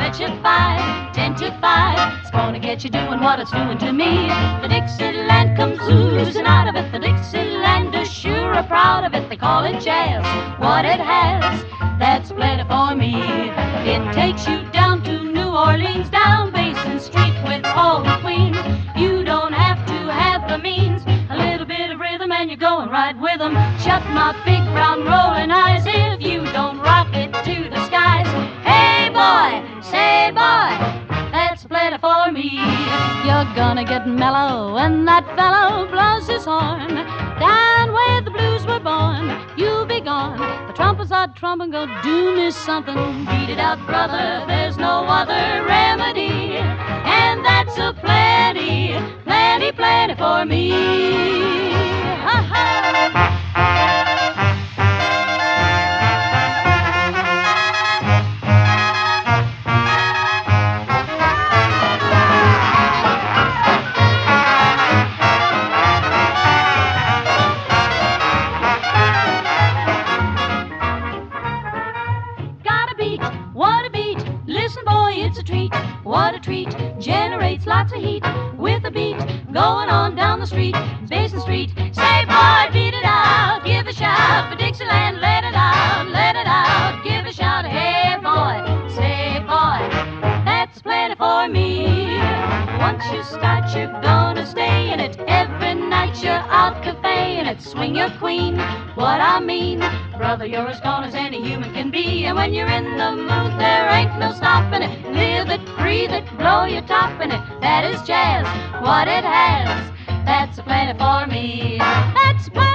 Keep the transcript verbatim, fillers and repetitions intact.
bet you five, ten to five, it's gonna get you doing what it's doing to me. The Dixieland comes oozing out of it, the Dixielanders sure are proud of it. They call it jazz, what it has, that's plenty for me. It takes you down to New Orleans, down Basin Street with all the queens. You don't have to have the means, a little bit of rhythm and you're going right with them. Shut my big brown rolling eyes if you don't rock it to the skies. Hey boy, say boy, that's plenty for me. You're gonna get mellow when that fellow blows his horn. Down where the blues were born, you'll be gone. The trumpet's out trumping, go do me something. Beat it out, brother, there's no other remedy. And that's a plenty, plenty, plenty for me. Ha ha! What a beat, listen boy, it's a treat. What a treat, generates lots of heat. With a beat, going on down the street, Basin Street. Say boy, beat it out, give a shout for Dixieland. Let it out, let it out, give a shout. Hey boy, say boy, that's plenty for me. Once you start, you're gonna stay in it. Every night you're out cafeing it. Swing your queen, what I mean, brother, you're as gone as any human can be. And when you're in the mood, there ain't no stopping it. Live it, breathe it, blow your top in it. That is jazz, what it has, that's plenty for me. That's plenty.